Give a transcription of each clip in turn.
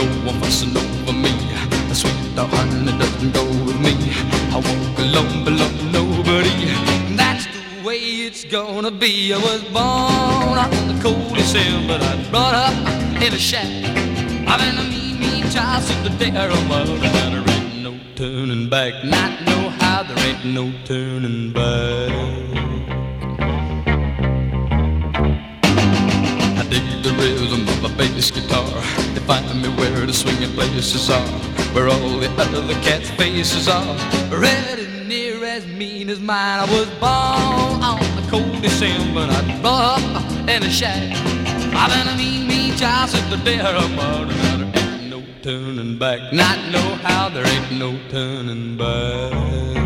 one fussing over me. The sweet dog honey doesn't go with me. I walk alone below nobody. That's the way it's gonna be. I was born on the cold December, I was brought up in a shack. I've been a mean child since the day I was born. And there ain't no turning back. Not know how, there ain't no turning back. The rhythm of a bass guitar, they find me where the swinging places are, where all the other cats' faces are, red and near as mean as mine. I was born on the cold December, I was brought up in a shack. I've been a mean child since the day I was born. Now there ain't no turning back. Not know how, there ain't no turning back.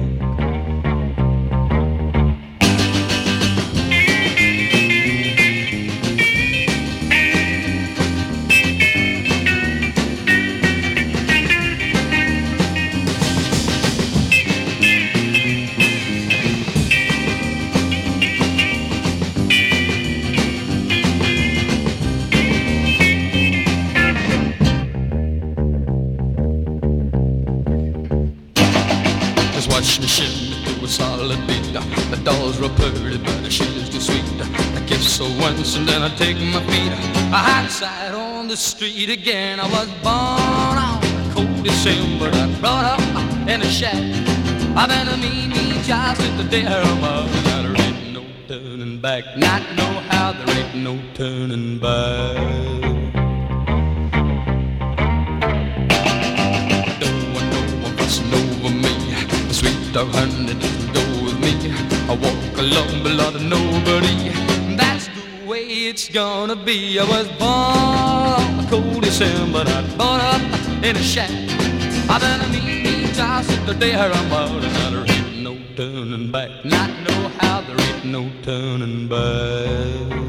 Watch me shimmy through a solid beat. The dolls real pretty, but she's too sweet. I kiss her once and then I take my feet outside on the street again. I was born on a cold December, I was brought up in a shack. I've been a mean child since the day I was born. Now there ain't no turning back. Not know how, there ain't no turning back. Dog honey doesn't go with me. I walk alone below nobody. That's the way it's gonna be. I was born on a cold December, I was brought up in a shack. I've been a mean child since the day I was born. Now there ain't no turning back. Not know how, there ain't no turning back.